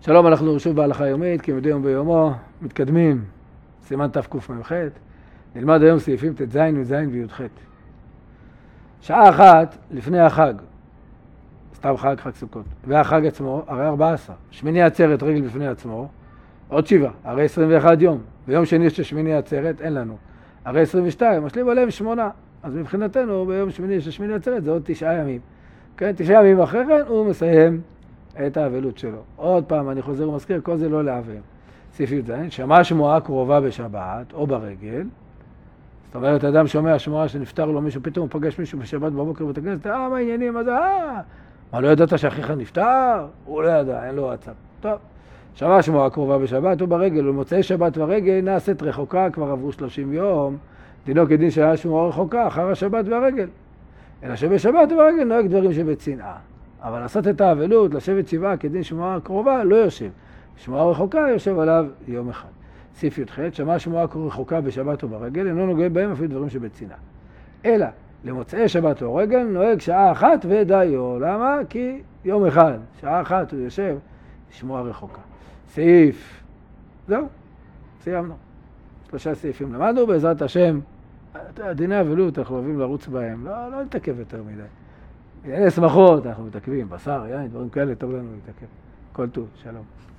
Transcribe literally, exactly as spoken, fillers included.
שלום, אנחנו שוב בהלכה יומית, כמדי יום ביומו, מתקדמים, סימן תקמ"ח, נלמד היום סעיפים ט"ז וז' וי"ח. שעה אחת לפני החג, סתם חג, חג סוכות, והחג עצמו, הרי ארבע עשרה, שמיני עצרת רגל בפני עצמו, עוד שבעה, הרי עשרים ואחד יום, ביום שני יש שמיני עצרת, אין לנו, הרי עשרים ושתיים, משלים עליהם שמונה, אז מבחינתנו ביום שמיני יש שמיני עצרת, זה עוד תשעה ימים, כן, תשעה ימים אחרי כן הוא מסיים את האבלות שלו. עוד פעם, אני חוזר ומזכיר, כל זה לא לעבר. סעיף י"ז, שמע שמועה קרובה בשבת או ברגל, זאת אומרת, אדם שומע שמועה שנפטר לו מישהו, פתאום הוא פגש מישהו בשבת בבוקר בבית הכנסת, אה, מה העניינים, מה זה, אה, מה, לא ידעת שאחיך נפטר? הוא לא ידע, אין לו וואטסאפ. טוב, שמע שמועה קרובה בשבת או ברגל, ומוצאי שבת ורגל נעשית רחוקה, כבר עברו שלושים יום, דינו כדין שהיה שמועה רחוקה אחר השבת והרגל. אלא שבשבת וברגל נוהג דברים שבצנעה. אבל לעשות את האבלות, לשבת שבעה כדין שמועה קרובה, לא יושב. שמועה רחוקה יושב עליו יום אחד. סעיף י"ח, שמע שמועה רחוקה בשבת או ברגל, אינו נוגע בהם אפילו דברים שבצנעה. אלא, למוצאי שבת או רגל, נוהג שעה אחת ודיו. למה? כי יום אחד, שעה אחת הוא יושב, שמועה רחוקה. סעיף, זהו, סיימנו. שלושה סעיפים למדנו, בעזרת השם, דיני אבלות, אנחנו אוהבים לרוץ בהם, לא, לא נתעכב יותר מדי. בענייני שמחות, אנחנו מתעכבים, בשר, יין, דברים כאלה, טוב לנו להתעכב. כל טוב, שלום.